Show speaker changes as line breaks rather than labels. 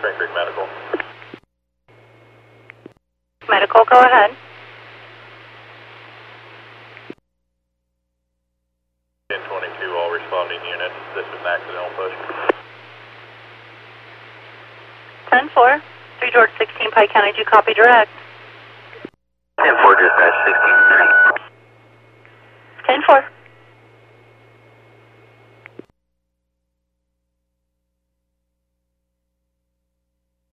Spring Creek Medical.
Medical, go ahead.
1022, all responding units. This is an accidental push.
10-4, 3 George 16 Pike County, do you copy direct?
10-4, dispatch 16-3.
10-4.